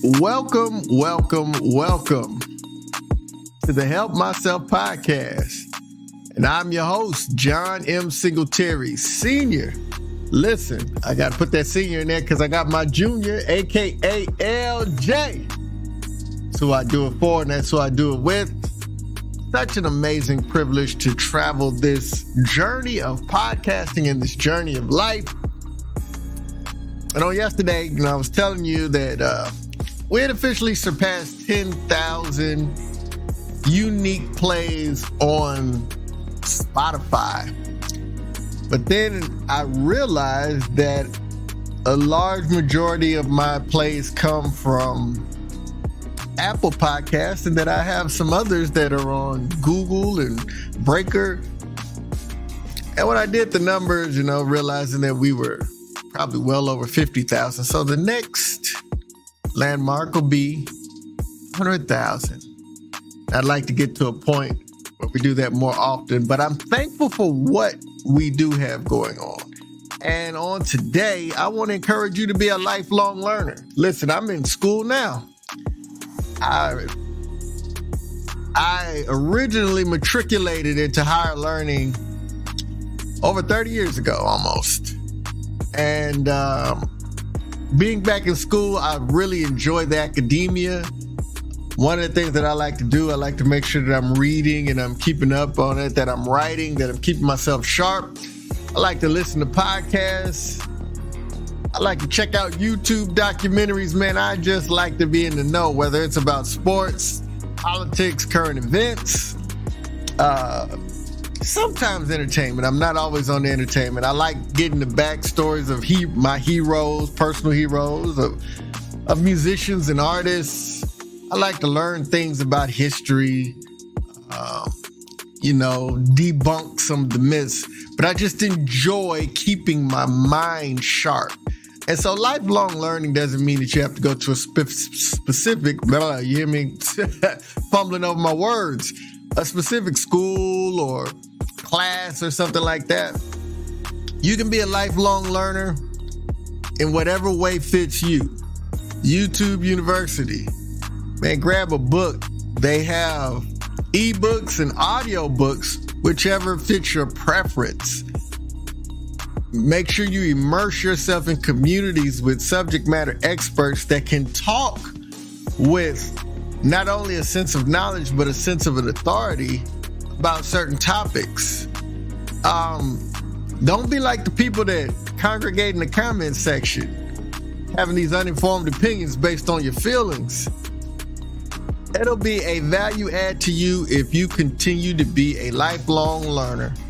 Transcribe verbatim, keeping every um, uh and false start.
Welcome, welcome, welcome to the Help Myself podcast. And I'm your host, John M. Singletary, Senior. Listen, I got to put that senior in there because I got my junior, a k a. L J. That's who I do it for, and that's who I do it with. Such an amazing privilege to travel this journey of podcasting and this journey of life. And on yesterday, you know, I was telling you that uh, we had officially surpassed ten thousand unique plays on Spotify. But then I realized that a large majority of my plays come from Apple Podcasts, and that I have some others that are on Google and Breaker. And when I did the numbers, you know, realizing that we were probably well over fifty thousand. So the next landmark will be one hundred thousand. I'd like to get to a point where we do that more often, but I'm thankful for what we do have going on. And on today, I want to encourage you to be a lifelong learner. Listen, I'm in school now. I, I originally matriculated into higher learning over thirty years ago, almost. And um, being back in school, I really enjoy the academia. One of the things that I like to do, I like to make sure that I'm reading and I'm keeping up on it, that I'm writing, that I'm keeping myself sharp. I like to listen to podcasts. I like to check out YouTube documentaries, man. I just like to be in the know, whether it's about sports, politics, current events, uh, sometimes entertainment. I'm not always on the entertainment. I like getting the backstories of he- my heroes, personal heroes, of, of musicians and artists. I like to learn things about history, um, you know, debunk some of the myths. But I just enjoy keeping my mind sharp. And so lifelong learning doesn't mean that you have to go to a spe- specific, blah, you hear me fumbling over my words, a specific school or class or something like that. You can be a lifelong learner in whatever way fits you. YouTube University, man, grab a book. They have ebooks and audio books, whichever fits your preference. Make sure you immerse yourself in communities with subject matter experts that can talk with not only a sense of knowledge, but a sense of an authority about certain topics. Um, don't be like the people that congregate in the comments section, having these uninformed opinions based on your feelings. It'll be a value add to you if you continue to be a lifelong learner.